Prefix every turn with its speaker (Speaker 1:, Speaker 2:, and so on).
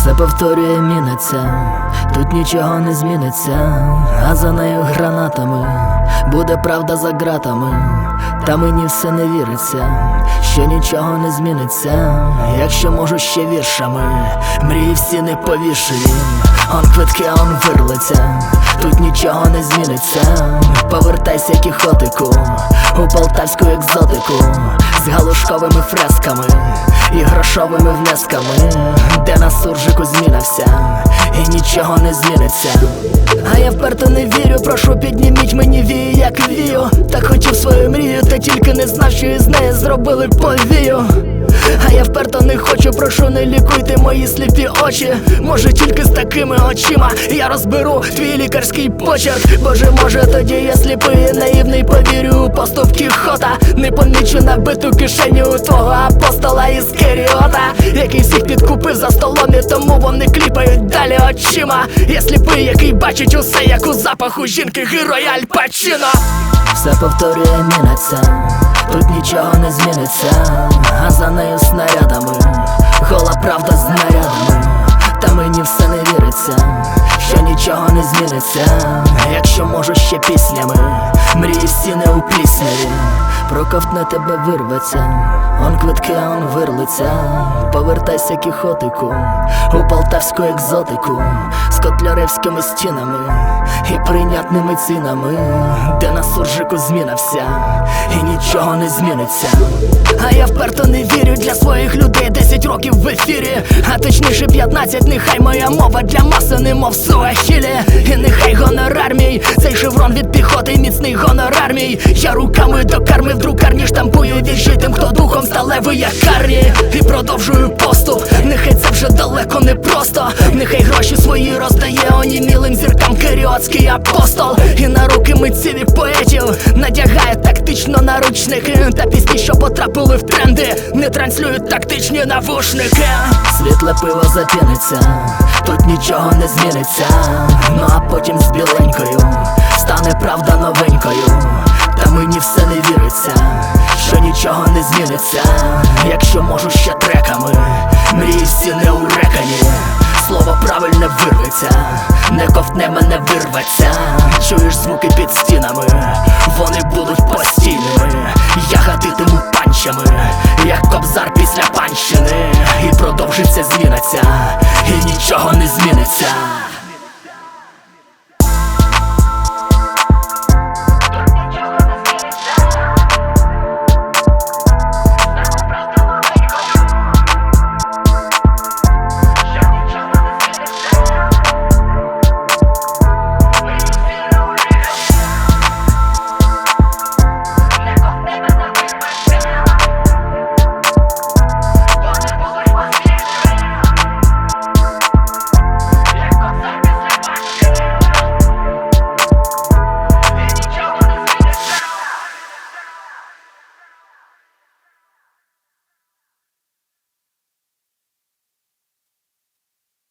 Speaker 1: Все повторює міниться, тут нічого не зміниться, а за нею гранатами буде правда за ґратами. Та мені все не віриться, що нічого не зміниться, якщо можу ще віршами мрії всі не повішені. Он квитки, а он вирлиця, тут нічого не зміниться. Повертайся кіхотику у полтавську екзотику з галушковими фресками і грошовими внесками, де на суржику змінився і нічого не зміниться. А я вперто не вірю, прошу підніміть мені вію, як вію. Так хотів свою мрію, та тільки не знав, що із неї зробили повію. А я вперто не хочу, прошу, не лікуйте мої сліпі очі. Може тільки з такими очима я розберу твій лікарський почерк. Боже, може тоді я сліпий і наївний повірю у поступ Кіхота. Не помічу набиту кишеню у твого апостола із Керіота, який всіх підкупив за столом, і тому вони кліпають далі очима. Я сліпий, який бачить усе, як у запаху жінки героя Аль Пачино. Все повторює міниться, тут нічого не зміниться, а за нею снарядами гола правда з нарядами. Та мені все не віриться, що нічого не зміниться, якщо можу ще піснями мрії всі не у плісняві. Проковтне тебе вирветься, он квитки, а он вирлиця. Повертайся кіхотику у полтавську екзотику з котляревськими стінами і прийнятними цінами, де на суржику змінився і нічого не зміниться. А я вперто не вірю, для своїх людей 10 років в ефірі, а точніше 15, нехай моя мова для маси немов суахілі. І нехай гонорар мій, цей шеврон від піхоти, міцний гонорар мій. Я руками до карми в друкарні штампую вірші тим, хто духом сталевий, як Карні. І продовжую поступ, нехай це вже далеко не просто. Нехай гроші свої роздає онімілим зіркам керіотський апостол. І на руки митців і поетів надягає тактично наручники, та пісні, що потрапили в тренди, не транслюють тактичні навушники. Світле пиво запіниться, тут нічого не зміниться, ну а потім з біленькою стане правда новенькою. Та мені все не віриться, що нічого не зміниться, якщо можу ще треками мрії всі не урекані. Слово правильне вирветься, не ковтне мене вирветься. Чуєш звуки під стінами, вони будуть постійними. Я гатитиму панчами, як Кобзар після панщини. І продовжиться, зміниться, і нічого не зміниться.